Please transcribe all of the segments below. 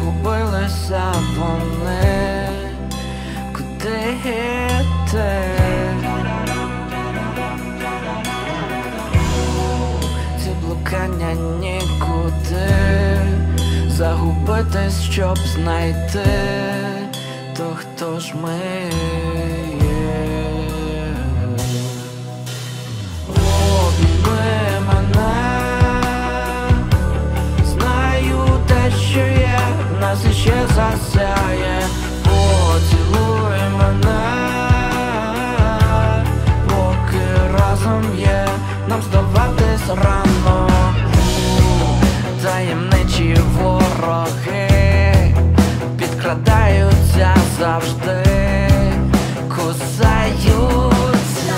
загубилися вони, куди йти? Ці блукання нікуди, загубитись, щоб знайти, то хто ж ми є? Обійми мене, знаю те, що є, в нас іще засяє. Поцілуй мене, поки разом є, нам здаватись рано. Таємничі вороги підкрадаються завжди, кусаються.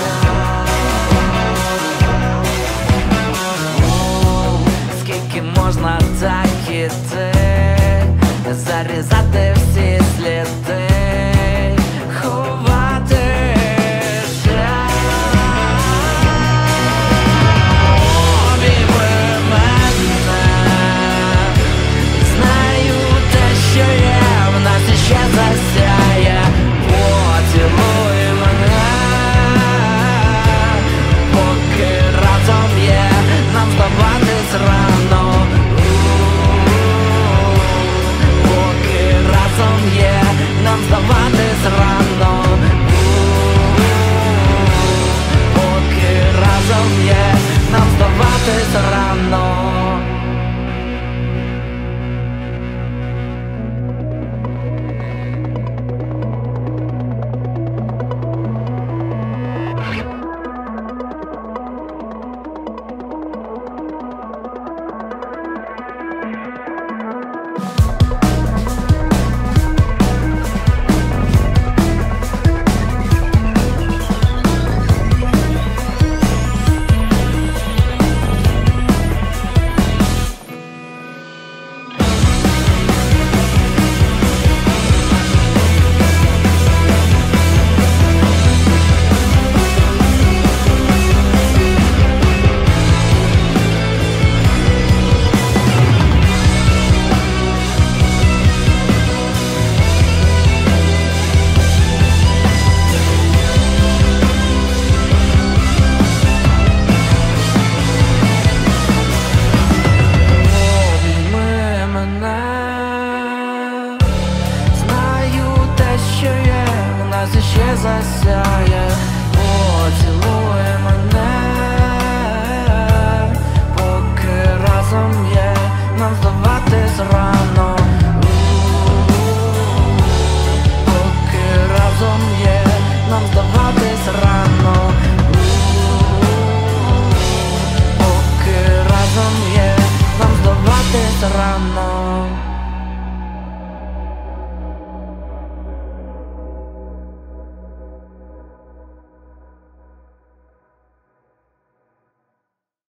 Скільки можна так іти, зарізати всі сліди, ховатися. Обійми мене, знаю те, що є, в нас іще засяє. Поцілуй мене, поки разом є, нам здаватись рано. Поки разом є, нам здаватись рано. Поки разом є, нам здаватись рано. Ще засяє, поцілуй мене, поки разом є, нам здаватись рано. Поки разом є, нам здаватись рано. Поки разом є, нам здаватись рано.